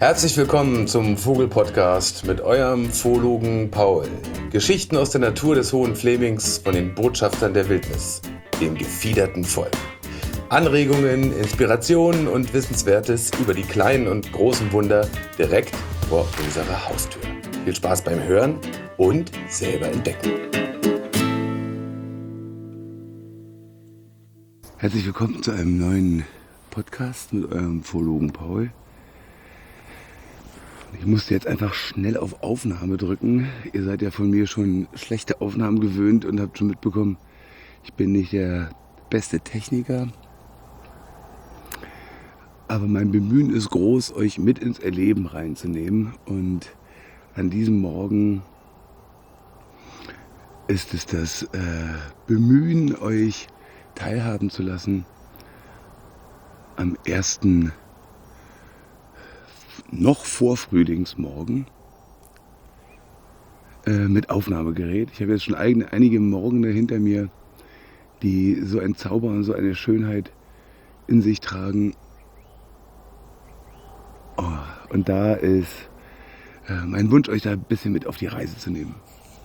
Herzlich willkommen zum Vogel-Podcast mit eurem Zoologen Paul. Geschichten aus der Natur des Hohen Flemings von den Botschaftern der Wildnis, dem gefiederten Volk. Anregungen, Inspirationen und Wissenswertes über die kleinen und großen Wunder direkt vor unserer Haustür. Viel Spaß beim Hören und selber entdecken. Herzlich willkommen zu einem neuen Podcast mit eurem Zoologen Paul. Ich musste jetzt einfach schnell auf Aufnahme drücken. Ihr seid ja von mir schon schlechte Aufnahmen gewöhnt und habt schon mitbekommen, ich bin nicht der beste Techniker. Aber mein Bemühen ist groß, euch mit ins Erleben reinzunehmen. Und an diesem Morgen ist es das Bemühen, euch teilhaben zu lassen am ersten noch vor Frühlingsmorgen mit Aufnahmegerät. Ich habe jetzt schon einige Morgen hinter mir, die so ein Zauber und so eine Schönheit in sich tragen. Oh, und da ist mein Wunsch, euch da ein bisschen mit auf die Reise zu nehmen.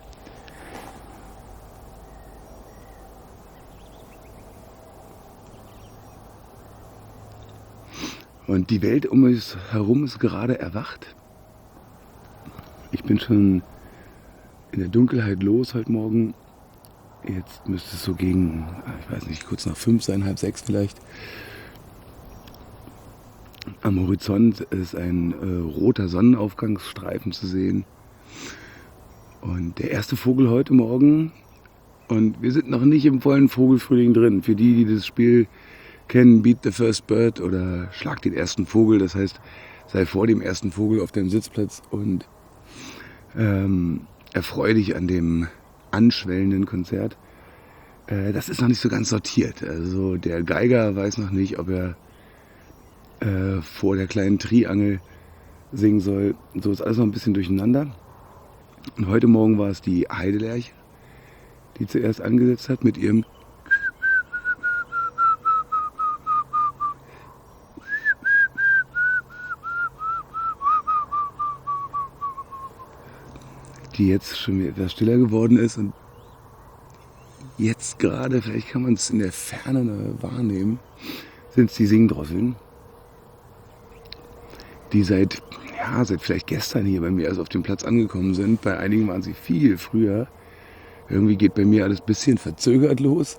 Und die Welt um uns herum ist gerade erwacht. Ich bin schon in der Dunkelheit los heute Morgen. Jetzt müsste es so gegen, ich weiß nicht, kurz nach 5 sein, halb 6 vielleicht. Am Horizont ist ein roter Sonnenaufgangsstreifen zu sehen. Und der erste Vogel heute Morgen. Und wir sind noch nicht im vollen Vogelfrühling drin. Für die das Spiel kennen, Beat the First Bird oder Schlag den ersten Vogel. Das heißt, sei vor dem ersten Vogel auf deinem Sitzplatz und erfreu dich an dem anschwellenden Konzert. Das ist noch nicht so ganz sortiert. Also der Geiger weiß noch nicht, ob er vor der kleinen Triangel singen soll. So ist alles noch ein bisschen durcheinander. Und heute Morgen war es die Heidelerche, die zuerst angesetzt hat mit ihrem die jetzt schon etwas stiller geworden ist und jetzt gerade, vielleicht kann man es in der Ferne wahrnehmen, sind es die Singdrosseln, die seit vielleicht gestern hier bei mir erst auf dem Platz angekommen sind. Bei einigen waren sie viel früher. Irgendwie geht bei mir alles ein bisschen verzögert los.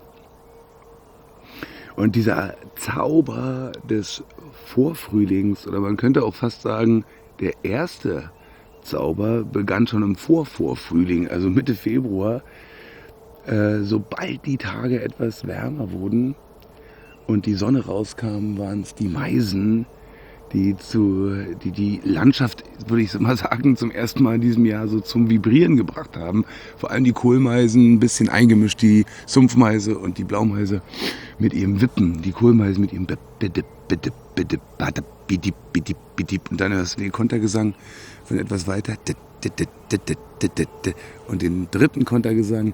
Und dieser Zauber des Vorfrühlings, oder man könnte auch fast sagen, der erste Zauber begann schon im Vorvorfrühling, also Mitte Februar, sobald die Tage etwas wärmer wurden und die Sonne rauskam, waren es die Meisen, die die Landschaft, würde ich mal sagen, zum ersten Mal in diesem Jahr so zum Vibrieren gebracht haben. Vor allem die Kohlmeisen, ein bisschen eingemischt, die Sumpfmeise und die Blaumeise mit ihrem Wippen, die Kohlmeise mit ihrem und dann hörst du den Kontergesang von etwas weiter und den dritten Kontergesang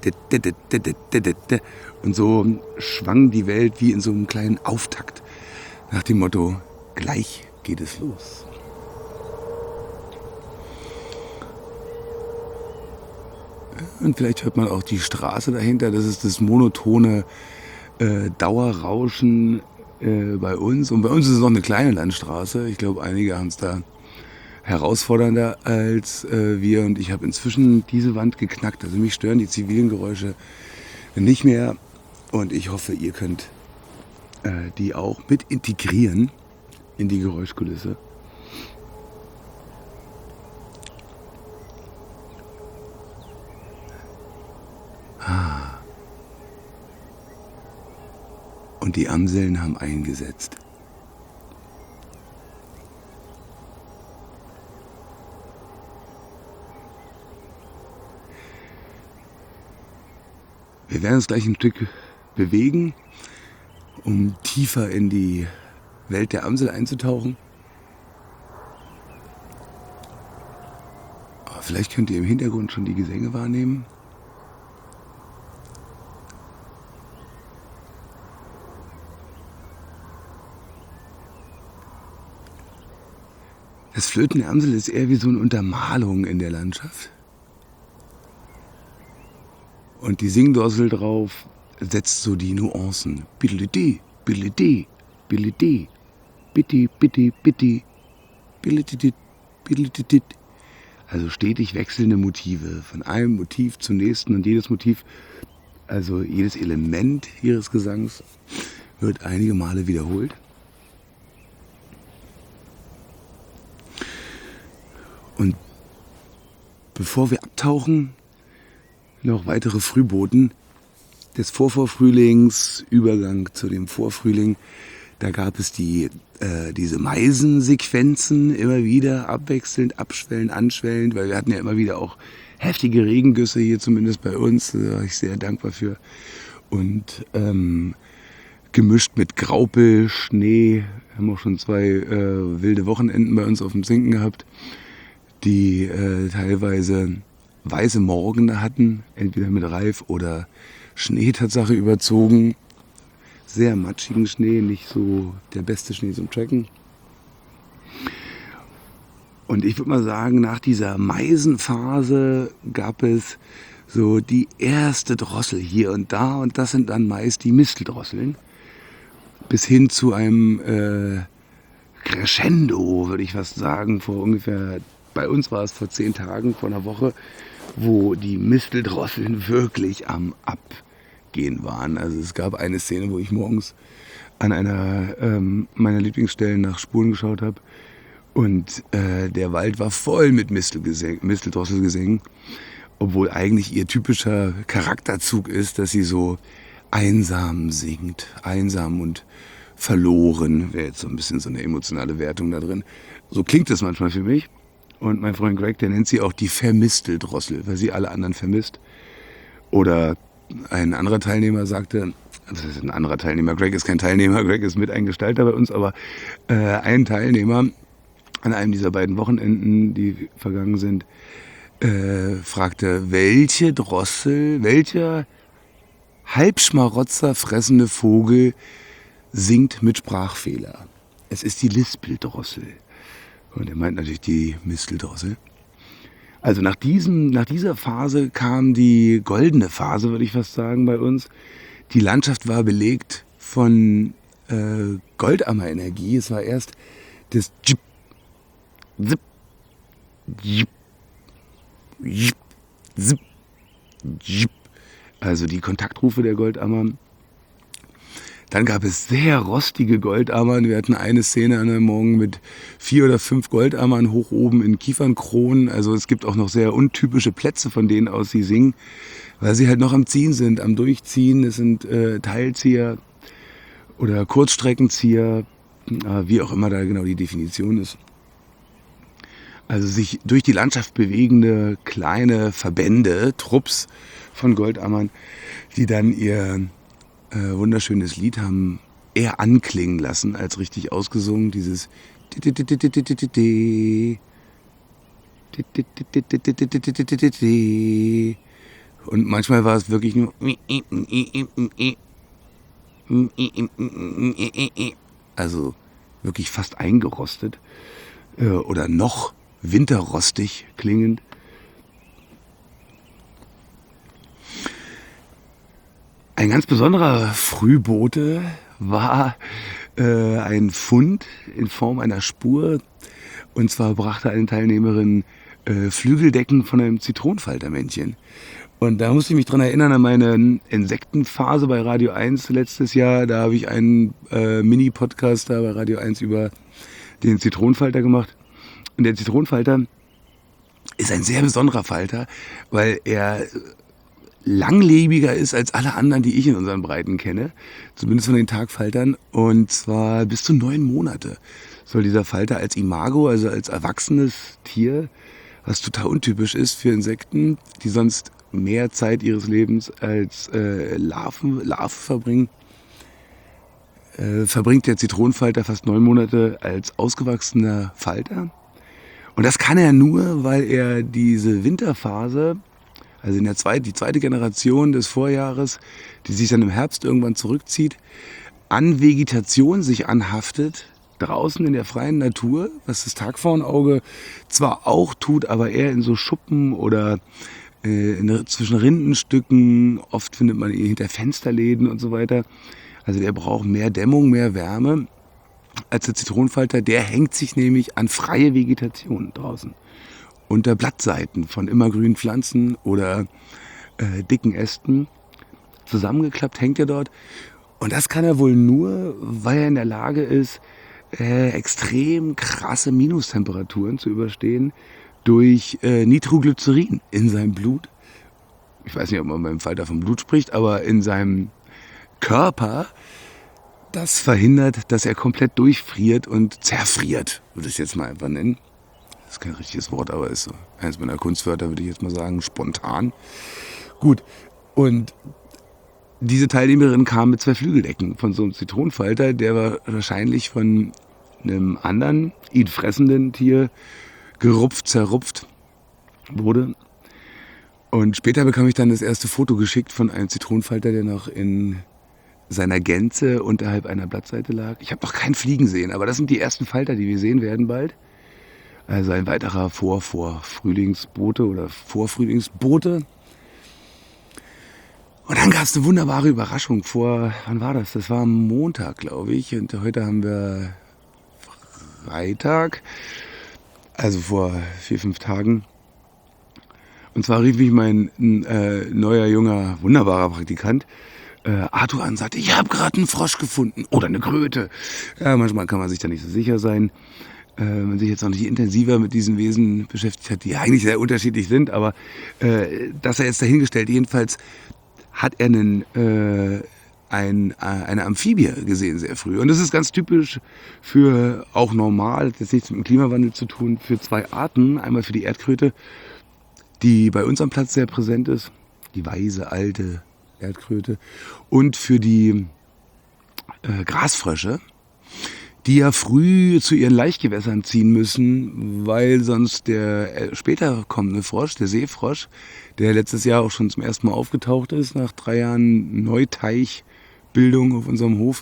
und so schwang die Welt wie in so einem kleinen Auftakt nach dem Motto, gleich geht es los. Und vielleicht hört man auch die Straße dahinter, das ist das monotone Dauerrauschen bei uns. Und bei uns ist es noch eine kleine Landstraße. Ich glaube, einige haben es da herausfordernder als wir. Und ich habe inzwischen diese Wand geknackt. Also mich stören die zivilen Geräusche nicht mehr. Und ich hoffe, ihr könnt die auch mit integrieren in die Geräuschkulisse. Und die Amseln haben eingesetzt. Wir werden uns gleich ein Stück bewegen, um tiefer in die Welt der Amsel einzutauchen. Aber vielleicht könnt ihr im Hintergrund schon die Gesänge wahrnehmen. Das Flötenamsel ist eher wie so eine Untermalung in der Landschaft. Und die Singdrossel drauf setzt so die Nuancen. Biddelidi, biddelidi, biddelidi, bitti, bitti, bitti, biddelidi, biddelidi. Also stetig wechselnde Motive, von einem Motiv zum nächsten, und jedes Motiv, also jedes Element ihres Gesangs wird einige Male wiederholt. Und bevor wir abtauchen, noch weitere Frühboten des Vorvorfrühlings, Übergang zu dem Vorfrühling. Da gab es diese Meisensequenzen immer wieder, abwechselnd, abschwellend, anschwellend, weil wir hatten ja immer wieder auch heftige Regengüsse hier, zumindest bei uns, da war ich sehr dankbar für. Und gemischt mit Graupel, Schnee, haben auch schon 2 wilde Wochenenden bei uns auf dem Zinken gehabt, die teilweise weiße Morgene hatten, entweder mit Reif oder Schnee Tatsache überzogen. Sehr matschigen Schnee, nicht so der beste Schnee zum Tracken. Und ich würde mal sagen, nach dieser Meisenphase gab es so die erste Drossel hier und da, und das sind dann meist die Misteldrosseln. Bis hin zu einem Crescendo, würde ich fast sagen, bei uns war es vor 10 Tagen, vor einer Woche, wo die Misteldrosseln wirklich am Abgehen waren. Also es gab eine Szene, wo ich morgens an einer meiner Lieblingsstellen nach Spuren geschaut habe, und der Wald war voll mit Misteldrosselgesängen, obwohl eigentlich ihr typischer Charakterzug ist, dass sie so einsam singt, einsam und verloren, wäre jetzt so ein bisschen so eine emotionale Wertung da drin. So klingt es manchmal für mich. Und mein Freund Greg, der nennt sie auch die Vermisteldrossel, weil sie alle anderen vermisst. Oder ein anderer Teilnehmer sagte, das ist ein anderer Teilnehmer, Greg ist kein Teilnehmer, Greg ist mit ein Gestalter bei uns, aber ein Teilnehmer an einem dieser beiden Wochenenden, die vergangen sind, fragte, welcher Halbschmarotzer fressende Vogel singt mit Sprachfehler? Es ist die Lispeldrossel. Und er meint natürlich die Misteldrossel. Also nach dieser Phase kam die goldene Phase, würde ich fast sagen, bei uns. Die Landschaft war belegt von Goldammerenergie. Es war erst das Jip, Zip, Jip, Jip, Zip, Jip. Also die Kontaktrufe der Goldammer. Dann gab es sehr rostige Goldammern. Wir hatten eine Szene an einem Morgen mit 4 oder 5 Goldammern hoch oben in Kiefernkronen. Also es gibt auch noch sehr untypische Plätze, von denen aus sie singen, weil sie halt noch am Ziehen sind, am Durchziehen. Es sind Teilzieher oder Kurzstreckenzieher, wie auch immer da genau die Definition ist. Also sich durch die Landschaft bewegende kleine Verbände, Trupps von Goldammern, die dann ihr wunderschönes Lied haben eher anklingen lassen als richtig ausgesungen. Dieses und manchmal war es wirklich nur also wirklich fast eingerostet oder noch winterrostig klingend. Ein ganz besonderer Frühbote war ein Fund in Form einer Spur. Und zwar brachte eine Teilnehmerin Flügeldecken von einem Zitronenfaltermännchen. Und da musste ich mich dran erinnern an meine Insektenphase bei Radio 1 letztes Jahr. Da habe ich einen Mini-Podcast da bei Radio 1 über den Zitronenfalter gemacht. Und der Zitronenfalter ist ein sehr besonderer Falter, weil er langlebiger ist als alle anderen, die ich in unseren Breiten kenne, zumindest von den Tagfaltern, und zwar bis zu 9 Monate soll dieser Falter als Imago, also als erwachsenes Tier, was total untypisch ist für Insekten, die sonst mehr Zeit ihres Lebens als Larven verbringen, verbringt der Zitronenfalter fast 9 Monate als ausgewachsener Falter. Und das kann er nur, weil er diese Winterphase, also die zweite Generation des Vorjahres, die sich dann im Herbst irgendwann zurückzieht, an Vegetation sich anhaftet, draußen in der freien Natur, was das Tagpfauenauge zwar auch tut, aber eher in so Schuppen oder zwischen Rindenstücken. Oft findet man ihn hinter Fensterläden und so weiter. Also der braucht mehr Dämmung, mehr Wärme als der Zitronenfalter. Der hängt sich nämlich an freie Vegetation draußen. Unter Blattseiten von immergrünen Pflanzen oder dicken Ästen. Zusammengeklappt hängt er dort. Und das kann er wohl nur, weil er in der Lage ist, extrem krasse Minustemperaturen zu überstehen durch Nitroglycerin in seinem Blut. Ich weiß nicht, ob man beim Falter vom Blut spricht, aber in seinem Körper, das verhindert, dass er komplett durchfriert und zerfriert, würde ich es jetzt mal einfach nennen. Das ist kein richtiges Wort, aber ist so eines meiner Kunstwörter, würde ich jetzt mal sagen, spontan. Gut, und diese Teilnehmerin kam mit 2 Flügeldecken von so einem Zitronenfalter, der wahrscheinlich von einem anderen, ihn fressenden Tier zerrupft wurde. Und später bekam ich dann das erste Foto geschickt von einem Zitronenfalter, der noch in seiner Gänze unterhalb einer Blattseite lag. Ich habe noch keinen fliegen sehen, aber das sind die ersten Falter, die wir sehen werden bald. Also ein weiterer Vorfrühlingsbote oder Vorfrühlingsbote. Und dann gab es eine wunderbare Überraschung wann war das? Das war am Montag, glaube ich. Und heute haben wir Freitag, also vor 4-5 Tagen. Und zwar rief mich mein neuer, junger, wunderbarer Praktikant Arthur an und sagte, ich habe gerade einen Frosch gefunden oder eine Kröte. Ja, manchmal kann man sich da nicht so sicher sein. Wenn man sich jetzt noch nicht intensiver mit diesen Wesen beschäftigt hat, die eigentlich sehr unterschiedlich sind, aber das er jetzt dahingestellt. Jedenfalls hat er eine Amphibie gesehen sehr früh. Und das ist ganz typisch für, auch normal, das hat nichts mit dem Klimawandel zu tun, für 2 Arten. Einmal für die Erdkröte, die bei uns am Platz sehr präsent ist, die weise, alte Erdkröte, und für die Grasfrösche, die ja früh zu ihren Laichgewässern ziehen müssen, weil sonst der später kommende Frosch, der Seefrosch, der letztes Jahr auch schon zum ersten Mal aufgetaucht ist, nach 3 Jahren Neuteichbildung auf unserem Hof,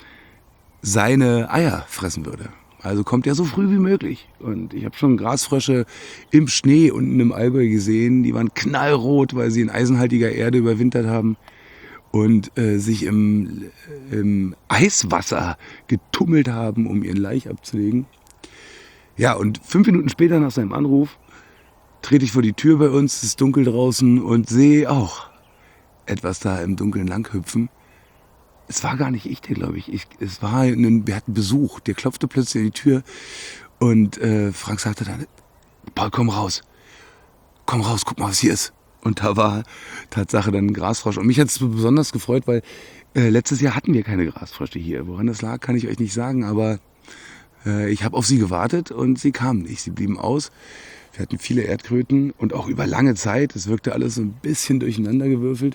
seine Eier fressen würde. Also kommt er so früh wie möglich. Und ich habe schon Grasfrösche im Schnee unten im Allgäu gesehen, die waren knallrot, weil sie in eisenhaltiger Erde überwintert haben und sich im Eiswasser getummelt haben, um ihren Laich abzulegen. Ja, und 5 Minuten später nach seinem Anruf trete ich vor die Tür bei uns, es ist dunkel draußen und sehe auch etwas da im Dunkeln langhüpfen. Es war gar nicht ich, glaube ich. Wir hatten Besuch, der klopfte plötzlich an die Tür und Frank sagte dann, Paul, komm raus, guck mal, was hier ist. Und da war Tatsache dann ein Grasfrosch. Und mich hat es besonders gefreut, weil letztes Jahr hatten wir keine Grasfrösche hier. Woran das lag, kann ich euch nicht sagen, aber ich habe auf sie gewartet und sie kamen nicht. Sie blieben aus. Wir hatten viele Erdkröten und auch über lange Zeit. Es wirkte alles so ein bisschen durcheinandergewürfelt.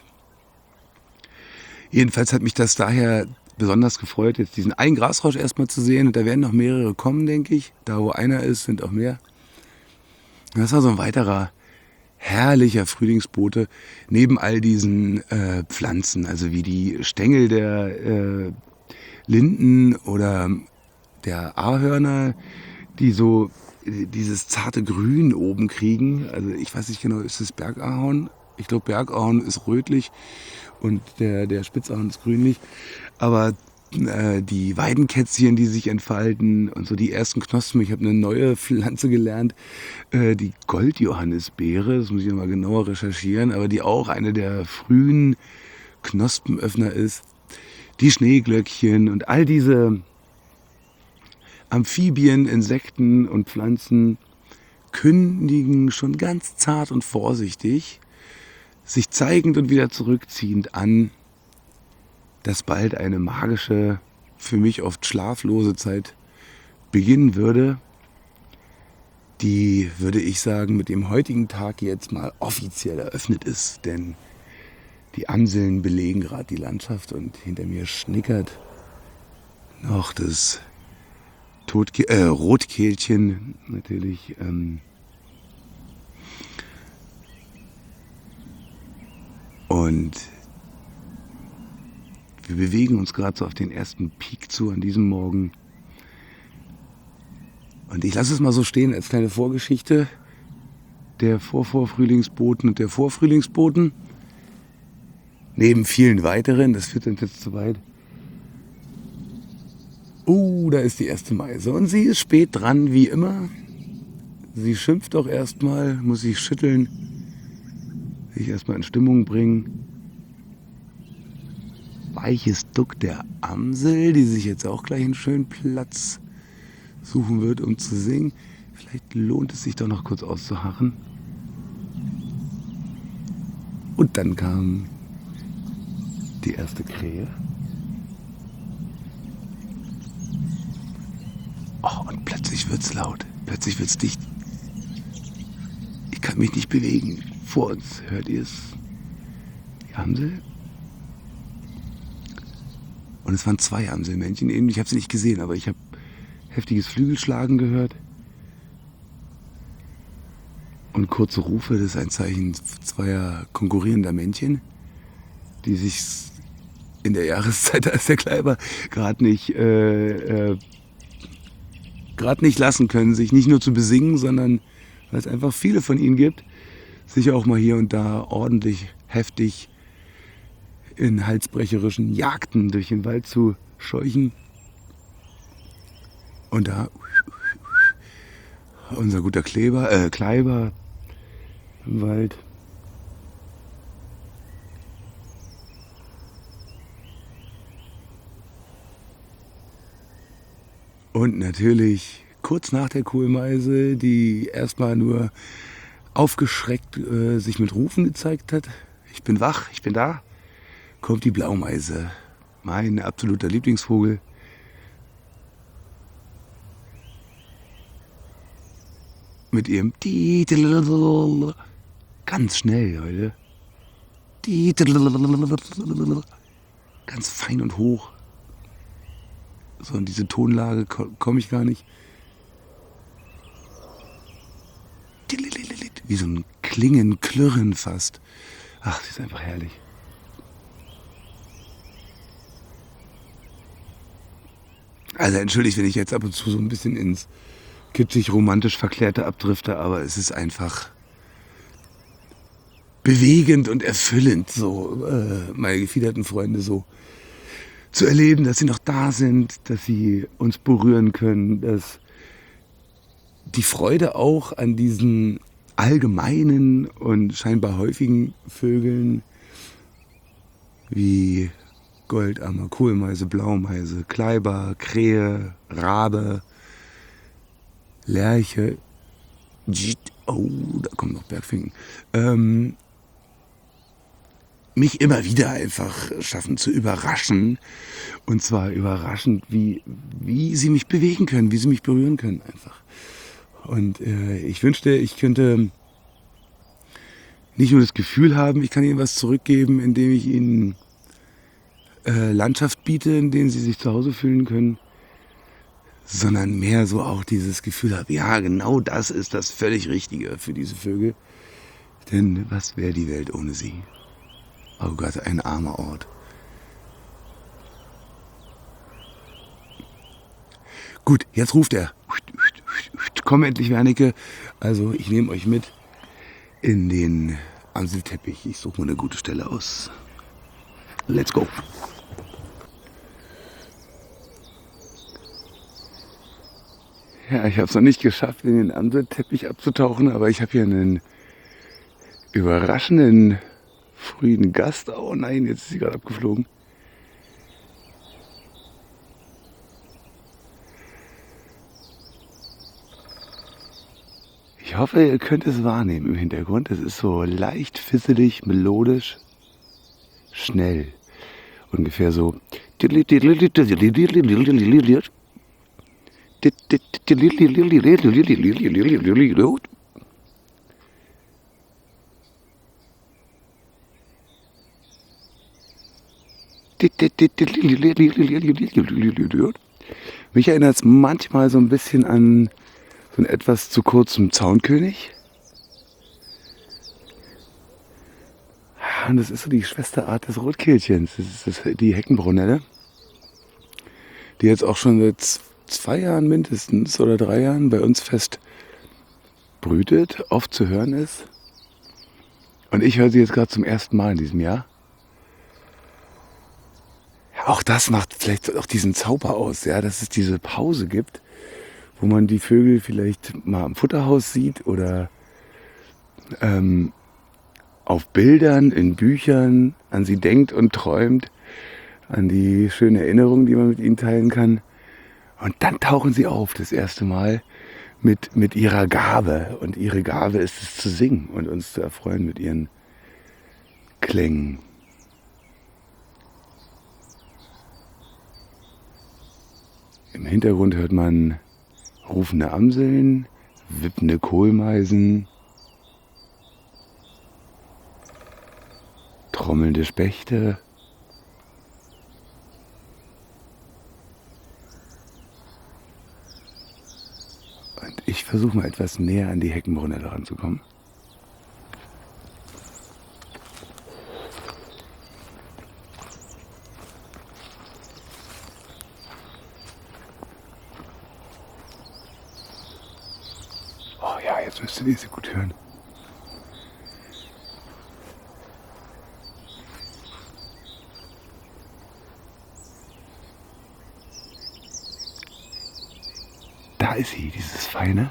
Jedenfalls hat mich das daher besonders gefreut, jetzt diesen einen Grasfrosch erstmal zu sehen. Und da werden noch mehrere kommen, denke ich. Da, wo einer ist, sind auch mehr. Und das war so ein weiterer herrlicher Frühlingsbote neben all diesen Pflanzen, also wie die Stängel der Linden oder der Ahorner, die so dieses zarte Grün oben kriegen. Also ich weiß nicht genau, ist das Bergahorn? Ich glaube, Bergahorn ist rötlich und der Spitzahorn ist grünlich. Aber die Weidenkätzchen, die sich entfalten und so die ersten Knospen. Ich habe eine neue Pflanze gelernt, die Goldjohannisbeere, das muss ich nochmal genauer recherchieren, aber die auch eine der frühen Knospenöffner ist. Die Schneeglöckchen und all diese Amphibien, Insekten und Pflanzen kündigen schon ganz zart und vorsichtig, sich zeigend und wieder zurückziehend an, dass bald eine magische, für mich oft schlaflose Zeit beginnen würde, die, würde ich sagen, mit dem heutigen Tag jetzt mal offiziell eröffnet ist. Denn die Amseln belegen gerade die Landschaft und hinter mir schnickert noch das Rotkehlchen natürlich. Und wir bewegen uns gerade so auf den ersten Peak zu an diesem Morgen. Und ich lasse es mal so stehen als kleine Vorgeschichte. Der Vorfrühlingsboten und der Vorfrühlingsboten. Neben vielen weiteren, das führt uns jetzt zu weit. Da ist die erste Meise. Und sie ist spät dran, wie immer. Sie schimpft auch erstmal, muss sich schütteln, sich erstmal in Stimmung bringen. Weiches Duck der Amsel, die sich jetzt auch gleich einen schönen Platz suchen wird, um zu singen. Vielleicht lohnt es sich doch noch kurz auszuharren. Und dann kam die erste Krähe. Und plötzlich wird's laut, plötzlich wird's dicht. Ich kann mich nicht bewegen. Vor uns, hört ihr es? Die Amsel? Und es waren 2 Amselmännchen. Ich habe sie nicht gesehen, aber ich habe heftiges Flügelschlagen gehört. Und kurze Rufe, das ist ein Zeichen 2 konkurrierender Männchen, die sich in der Jahreszeit, als der Kleiber gerade nicht lassen können, sich nicht nur zu besingen, sondern weil es einfach viele von ihnen gibt, sich auch mal hier und da ordentlich heftig in halsbrecherischen Jagden durch den Wald zu scheuchen. Und da unser guter Kleiber im Wald. Und natürlich kurz nach der Kohlmeise, die erstmal nur aufgeschreckt sich mit Rufen gezeigt hat. Ich bin wach, ich bin da. Kommt die Blaumeise, mein absoluter Lieblingsvogel. Mit ihrem ganz schnell, Leute. Ganz fein und hoch. So in diese Tonlage komme ich gar nicht. Wie so ein Klingen, Klirren fast. Ach, sie ist einfach herrlich. Also entschuldigt, wenn ich jetzt ab und zu so ein bisschen ins kitschig-romantisch Verklärte abdrifte, aber es ist einfach bewegend und erfüllend, so meine gefiederten Freunde so zu erleben, dass sie noch da sind, dass sie uns berühren können, dass die Freude auch an diesen allgemeinen und scheinbar häufigen Vögeln wie Goldammer, Kohlmeise, Blaumeise, Kleiber, Krähe, Rabe, Lerche, da kommen noch Bergfinken, mich immer wieder einfach schaffen zu überraschen. Und zwar überraschend, wie sie mich bewegen können, wie sie mich berühren können einfach. Und ich wünschte, ich könnte nicht nur das Gefühl haben, ich kann ihnen was zurückgeben, indem ich ihnen Landschaft biete, in denen sie sich zu Hause fühlen können, sondern mehr so auch dieses Gefühl habe, ja, genau das ist das völlig Richtige für diese Vögel. Denn was wäre die Welt ohne sie? Oh Gott, ein armer Ort. Gut, jetzt ruft er. Komm endlich, Wernicke. Also ich nehme euch mit in den Amselteppich. Ich suche mal eine gute Stelle aus. Let's go. Ja, ich habe es noch nicht geschafft, in den Amselteppich abzutauchen, aber ich habe hier einen überraschenden frühen Gast. Oh nein, jetzt ist sie gerade abgeflogen. Ich hoffe, ihr könnt es wahrnehmen im Hintergrund. Es ist so leicht fisselig, melodisch, schnell. Ungefähr so. Mich erinnert es manchmal so ein bisschen an so einen etwas zu kurzen Zaunkönig. Und das ist so die Schwesterart des Rotkehlchens. Das ist die Heckenbrunelle, die jetzt auch schon seit 2 Jahren mindestens oder 3 Jahren bei uns fest brütet, oft zu hören ist. Und ich höre sie jetzt gerade zum ersten Mal in diesem Jahr. Auch das macht vielleicht auch diesen Zauber aus, ja, dass es diese Pause gibt, wo man die Vögel vielleicht mal am Futterhaus sieht oder auf Bildern, in Büchern, an sie denkt und träumt, an die schönen Erinnerungen, die man mit ihnen teilen kann. Und dann tauchen sie auf, das erste Mal, mit ihrer Gabe. Und ihre Gabe ist es zu singen und uns zu erfreuen mit ihren Klängen. Im Hintergrund hört man rufende Amseln, wippende Kohlmeisen, trommelnde Spechte. Und ich versuche mal etwas näher an die Heckenbrunelle ranzukommen. Oh ja, jetzt müsstet ihr sie gut hören. Da ist sie, dieses feine.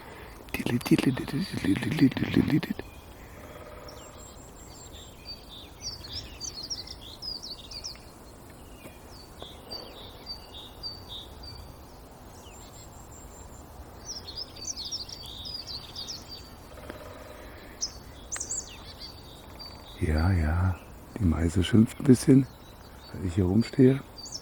Ja, die Meise schimpft ein bisschen, weil ich hier rumstehe.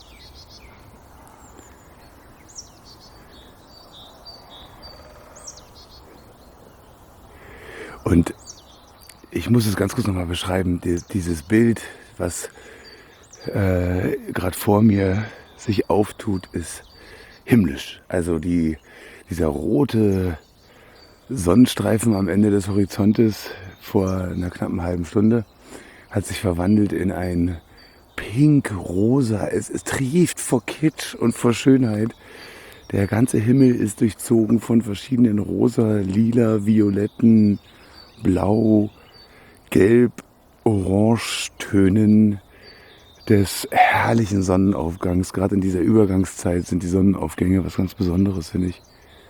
Und ich muss es ganz kurz nochmal beschreiben, dieses Bild, was gerade vor mir sich auftut, ist himmlisch. Also dieser rote Sonnenstreifen am Ende des Horizontes vor einer knappen halben Stunde hat sich verwandelt in ein pink-rosa. Es trieft vor Kitsch und vor Schönheit. Der ganze Himmel ist durchzogen von verschiedenen rosa, lila, violetten, blau, gelb, orange Tönen des herrlichen Sonnenaufgangs. Gerade in dieser Übergangszeit sind die Sonnenaufgänge was ganz Besonderes, finde ich.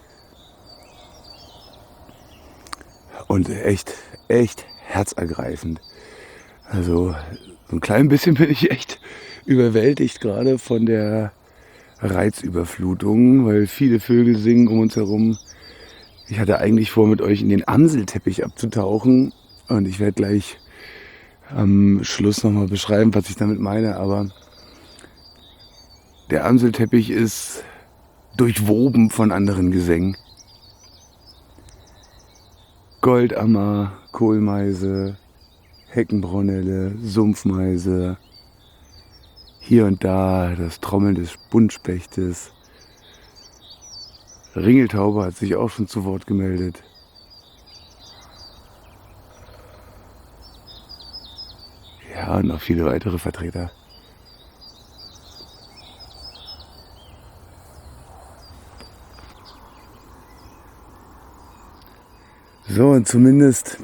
Und echt herzergreifend. Also so ein klein bisschen bin ich echt überwältigt gerade von der Reizüberflutung, weil viele Vögel singen um uns herum. Ich hatte eigentlich vor, mit euch in den Amselteppich abzutauchen und ich werde gleich am Schluss nochmal beschreiben, was ich damit meine, aber der Amselteppich ist durchwoben von anderen Gesängen. Goldammer, Kohlmeise, Heckenbrunelle, Sumpfmeise, hier und da das Trommeln des Buntspechtes. Ringeltaube hat sich auch schon zu Wort gemeldet. Ja, und noch viele weitere Vertreter. So, und zumindest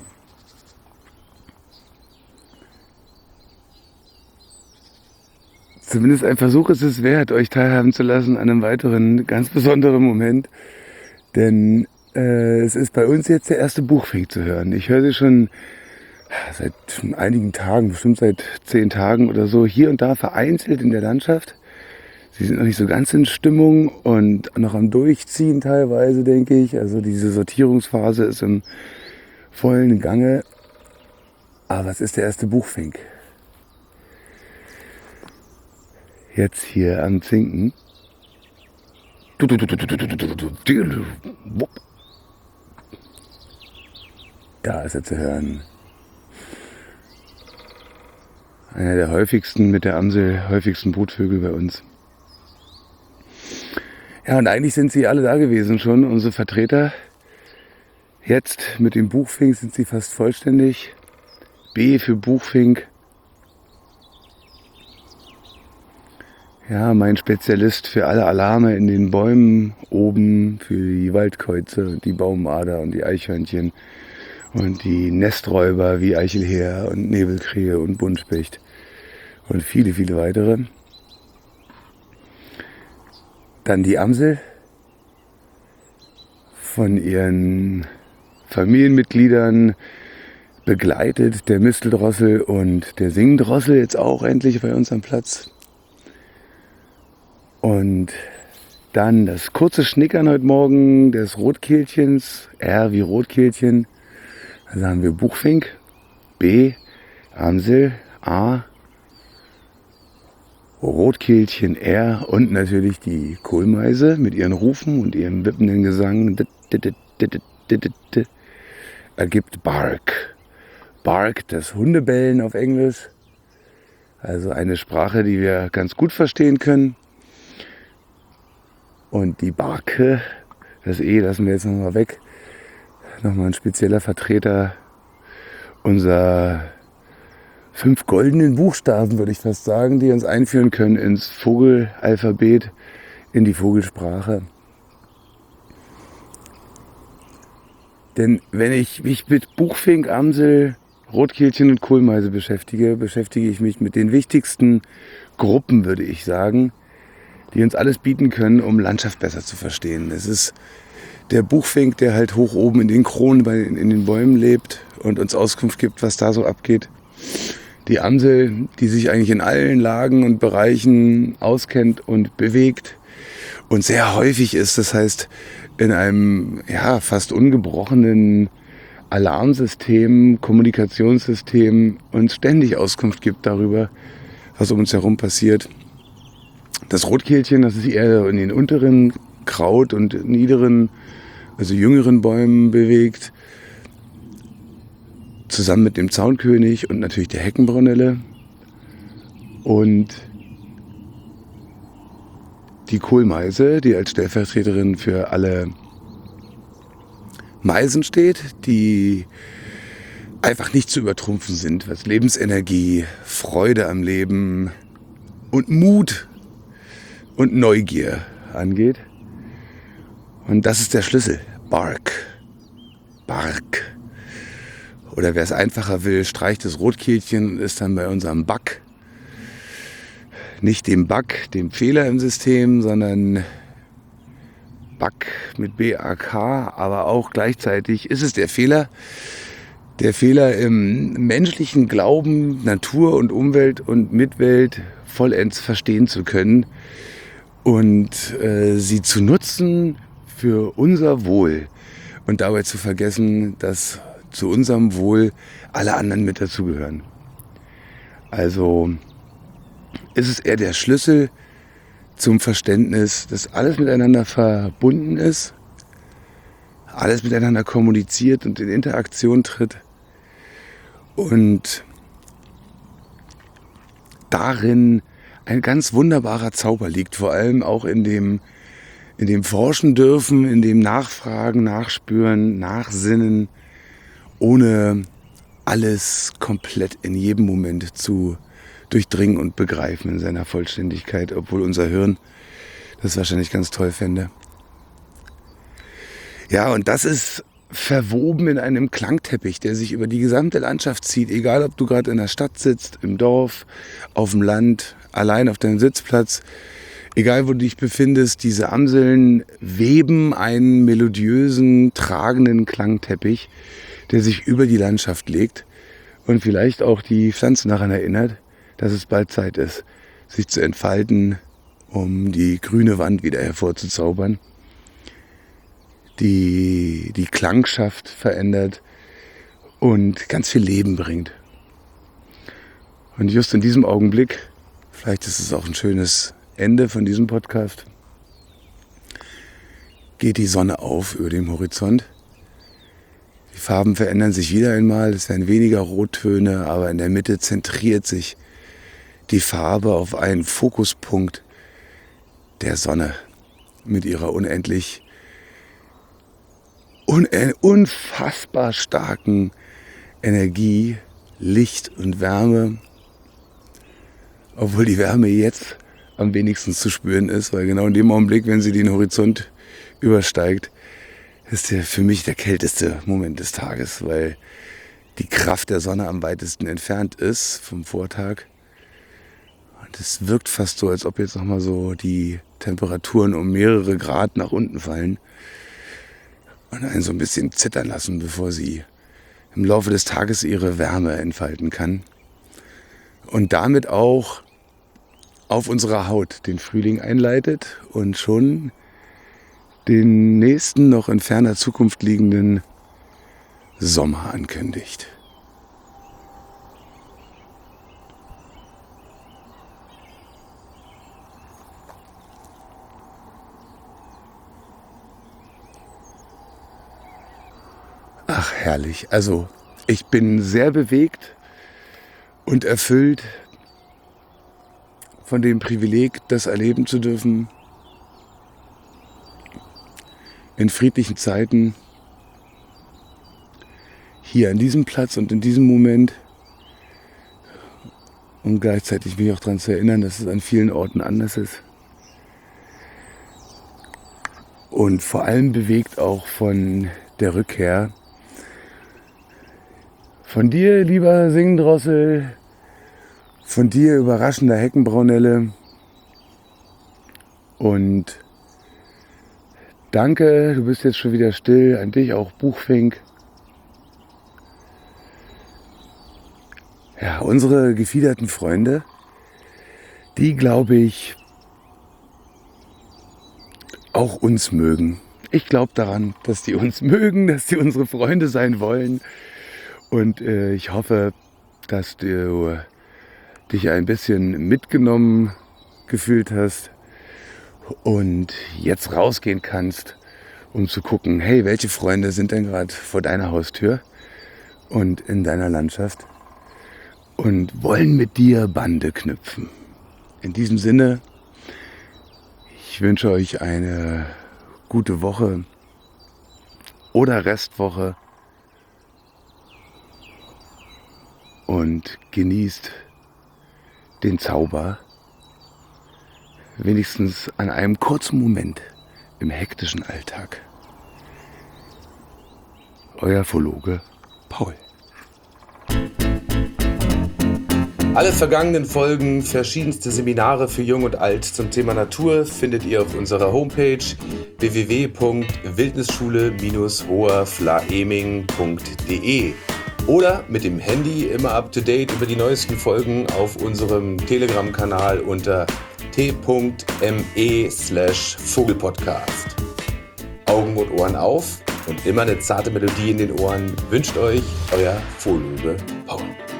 ein Versuch ist es wert, euch teilhaben zu lassen an einem weiteren ganz besonderen Moment. Denn es ist bei uns jetzt der erste Buchfink zu hören. Ich höre sie schon seit einigen Tagen, bestimmt seit 10 Tagen oder so, hier und da vereinzelt in der Landschaft. Sie sind noch nicht so ganz in Stimmung und noch am Durchziehen teilweise, denke ich. Also diese Sortierungsphase ist im vollen Gange. Aber es ist der erste Buchfink. Jetzt hier am Zinken. Da ist er zu hören. Einer der häufigsten, mit der Amsel häufigsten Brutvögel bei uns. Ja, und eigentlich sind sie alle da gewesen schon, unsere Vertreter. Jetzt mit dem Buchfink sind sie fast vollständig. B für Buchfink. ja, mein Spezialist für alle Alarme in den Bäumen oben, für die Waldkäuze, die Baumader und die Eichhörnchen und die Nesträuber wie Eichelheer und Nebelkrähe und Buntspecht und viele, viele weitere. Dann die Amsel von ihren Familienmitgliedern begleitet, der Misteldrossel und der Singdrossel jetzt auch endlich bei uns am Platz. Und dann das kurze Schnickern heute Morgen des Rotkehlchens, R wie Rotkehlchen. Also haben wir Buchfink, B, Amsel, A, Rotkehlchen, R und natürlich die Kohlmeise mit ihren Rufen und ihrem wippenden Gesang ergibt Bark. Bark, das Hundebellen auf Englisch. Also eine Sprache, die wir ganz gut verstehen können. Und die Barke, das E lassen wir jetzt nochmal weg. Nochmal ein spezieller Vertreter unserer 5 goldenen Buchstaben, würde ich fast sagen, die uns einführen können ins Vogelalphabet, in die Vogelsprache. Denn wenn ich mich mit Buchfink, Amsel, Rotkehlchen und Kohlmeise beschäftige ich mich mit den wichtigsten Gruppen, würde ich sagen, die uns alles bieten können, um Landschaft besser zu verstehen. Es ist der Buchfink, der halt hoch oben in den Kronen, in den Bäumen lebt und uns Auskunft gibt, was da so abgeht. Die Amsel, die sich eigentlich in allen Lagen und Bereichen auskennt und bewegt und sehr häufig ist, das heißt in einem fast ungebrochenen Alarmsystem, Kommunikationssystem uns ständig Auskunft gibt darüber, was um uns herum passiert. Das Rotkehlchen, das sich eher in den unteren Kraut- und niederen, also jüngeren Bäumen bewegt, zusammen mit dem Zaunkönig und natürlich der Heckenbrunelle. Und die Kohlmeise, die als Stellvertreterin für alle Meisen steht, die einfach nicht zu übertrumpfen sind, was Lebensenergie, Freude am Leben und Mut und Neugier angeht. Und das ist der Schlüssel. Bark. Bark. Oder wer es einfacher will, streicht das Rotkehlchen und ist dann bei unserem Bug. Nicht dem Bug, dem Fehler im System, sondern Bug mit B-A-K, aber auch gleichzeitig ist es der Fehler. Der Fehler im menschlichen Glauben, Natur und Umwelt und Mitwelt vollends verstehen zu können und sie zu nutzen für unser Wohl und dabei zu vergessen, dass zu unserem Wohl alle anderen mit dazugehören. Also ist es eher der Schlüssel zum Verständnis, dass alles miteinander verbunden ist, alles miteinander kommuniziert und in Interaktion tritt und darin ein ganz wunderbarer Zauber liegt, vor allem auch in dem Forschen dürfen, in dem Nachfragen, Nachspüren, Nachsinnen, ohne alles komplett in jedem Moment zu durchdringen und begreifen in seiner Vollständigkeit, obwohl unser Hirn das wahrscheinlich ganz toll fände. Ja, und das ist verwoben in einem Klangteppich, der sich über die gesamte Landschaft zieht, egal ob du gerade in der Stadt sitzt, im Dorf, auf dem Land, allein auf deinem Sitzplatz, egal wo du dich befindest, diese Amseln weben einen melodiösen, tragenden Klangteppich, der sich über die Landschaft legt und vielleicht auch die Pflanzen daran erinnert, dass es bald Zeit ist, sich zu entfalten, um die grüne Wand wieder hervorzuzaubern, die Klangschaft verändert und ganz viel Leben bringt. Und just in diesem Augenblick, vielleicht ist es auch ein schönes Ende von diesem Podcast, geht die Sonne auf über dem Horizont. Die Farben verändern sich wieder einmal, es werden weniger Rottöne, aber in der Mitte zentriert sich die Farbe auf einen Fokuspunkt der Sonne mit ihrer unfassbar starken Energie, Licht und Wärme, obwohl die Wärme jetzt am wenigsten zu spüren ist, weil genau in dem Augenblick, wenn sie den Horizont übersteigt, ist für mich der kälteste Moment des Tages, weil die Kraft der Sonne am weitesten entfernt ist vom Vortag. Und es wirkt fast so, als ob jetzt nochmal so die Temperaturen um mehrere Grad nach unten fallen und einen so ein bisschen zittern lassen, bevor sie im Laufe des Tages ihre Wärme entfalten kann. Und damit auch auf unserer Haut den Frühling einleitet und schon den nächsten, noch in ferner Zukunft liegenden Sommer ankündigt. Ach, herrlich. Also, ich bin sehr bewegt und erfüllt von dem Privileg, das erleben zu dürfen, in friedlichen Zeiten, hier an diesem Platz und in diesem Moment, und gleichzeitig mich auch daran zu erinnern, dass es an vielen Orten anders ist. Und vor allem bewegt auch von der Rückkehr von dir, lieber Singdrossel, von dir, überraschender Heckenbraunelle, und danke, du bist jetzt schon wieder still, an dich auch Buchfink. Ja, unsere gefiederten Freunde, die, glaube ich, auch uns mögen. Ich glaube daran, dass die uns mögen, dass die unsere Freunde sein wollen. Und ich hoffe, dass du dich ein bisschen mitgenommen gefühlt hast und jetzt rausgehen kannst, um zu gucken, hey, welche Freunde sind denn gerade vor deiner Haustür und in deiner Landschaft und wollen mit dir Bande knüpfen. In diesem Sinne, ich wünsche euch eine gute Woche oder Restwoche und genießt den Zauber, wenigstens an einem kurzen Moment im hektischen Alltag. Euer Phologe Paul. Alle vergangenen Folgen, verschiedenste Seminare für Jung und Alt zum Thema Natur findet ihr auf unserer Homepage www.wildnisschule-hoherflaeming.de oder mit dem Handy immer up to date über die neuesten Folgen auf unserem Telegram-Kanal unter t.me/Vogelpodcast. Augen und Ohren auf und immer eine zarte Melodie in den Ohren wünscht euch euer Phologe Paul.